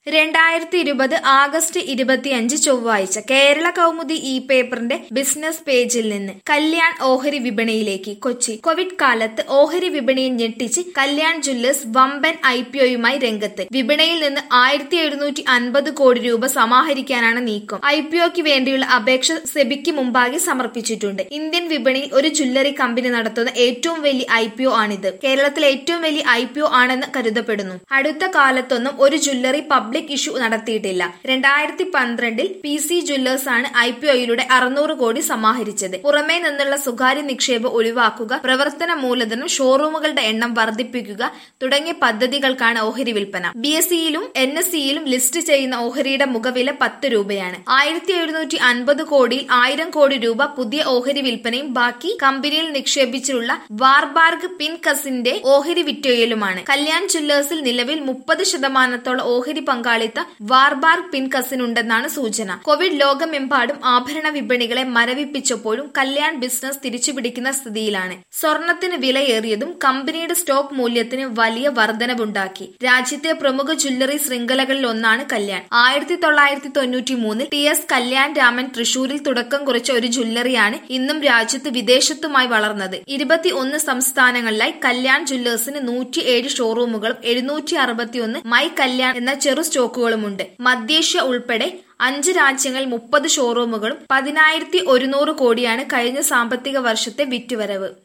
2020 August 25 ചൊവ്വാഴ്ച കേരള കൗമുദി ഈ പേപ്പറിന്റെ ബിസിനസ് പേജിൽ നിന്ന് കല്യാൺ ഓഹരി വിപണിയിലേക്ക്. കൊച്ചി. കോവിഡ് കാലത്ത് ഓഹരി വിപണിയെ ഞെട്ടിച്ച് കല്യാൺ ജ്വല്ലേഴ്സ് വമ്പൻ IPOയുമായി രംഗത്ത്. വിപണിയിൽ നിന്ന് 1750 കോടി രൂപ സമാഹരിക്കാനാണ് നീക്കം. IPOയ്ക്ക് വേണ്ടിയുള്ള അപേക്ഷ സെബിക്ക് മുമ്പാകെ സമർപ്പിച്ചിട്ടുണ്ട്. ഇന്ത്യൻ വിപണിയിൽ ഒരു ജ്വല്ലറി കമ്പനി നടത്തുന്ന ഏറ്റവും വലിയ IPO ആണിത്. കേരളത്തിലെ ഏറ്റവും വലിയ IPO ആണെന്ന് കരുതപ്പെടുന്നു. അടുത്ത കാലത്തൊന്നും ഒരു ജ്വല്ലറി പബ്ലിക് ഇഷ്യൂ നടത്തിയിട്ടില്ല. 2012 PC ജ്വല്ലേഴ്സ് ആണ് IPOയിലൂടെ 600 കോടി സമാഹരിച്ചത്. പുറമേ നിന്നുള്ള സ്വകാര്യ നിക്ഷേപം ഒഴിവാക്കുക, പ്രവർത്തന മൂലധനം, ഷോറൂമുകളുടെ എണ്ണം വർദ്ധിപ്പിക്കുക തുടങ്ങിയ പദ്ധതികൾക്കാണ് ഓഹരി വിൽപ്പന. BSEയിലും NSEയിലും ലിസ്റ്റ് ചെയ്യുന്ന ഓഹരിയുടെ മുഖവില 10 രൂപയാണ്. 1750 കോടിയിൽ 1000 കോടി രൂപ പുതിയ ഓഹരി വിൽപ്പനയും ബാക്കി കമ്പനിയിൽ നിക്ഷേപിച്ചിട്ടുള്ള വാർബാർഗ് പിൻകസിന്റെ ഓഹരി വിറ്റൊഴിയലുമാണ്. കല്യാൺ ജ്വല്ലേഴ്സിൽ നിലവിൽ 30% ഓഹരി പങ്കാളിത്ത വാർബാർഗ് പിൻകസിനുണ്ടെന്നാണ് സൂചന. കോവിഡ് ലോകമെമ്പാടും ആഭരണ വിപണികളെ മരവിപ്പിച്ചപ്പോഴും കല്യാൺ ബിസിനസ് തിരിച്ചുപിടിക്കുന്ന സ്ഥിതിയിലാണ്. സ്വർണത്തിന് വിലയേറിയതും കമ്പനിയുടെ സ്റ്റോക്ക് മൂല്യത്തിന് വലിയ വർധനവുണ്ടാക്കി. രാജ്യത്തെ പ്രമുഖ ജ്വല്ലറി ശൃംഖലകളിൽ ഒന്നാണ് കല്യാൺ. 1993 TS കല്യാൺ രാമൻ തൃശൂരിൽ തുടക്കം കുറിച്ച ഒരു ജ്വല്ലറിയാണ് ഇന്നും രാജ്യത്ത് വിദേശത്തുമായി വളർന്നത്. 21 സംസ്ഥാനങ്ങളിലായി കല്യാൺ ജ്വല്ലേഴ്സിന് 107 ഷോറൂമുകളും 761 മൈ കല്യാൺ എന്ന ചെറു സ്റ്റോക്കുകളുമുണ്ട്. മധ്യേഷ്യ ഉൾപ്പെടെ 5 രാജ്യങ്ങളിൽ 30 ഷോറൂമുകളും 10,100 കോടിയാണ് കഴിഞ്ഞ സാമ്പത്തിക വർഷത്തെ വിറ്റുവരവ്.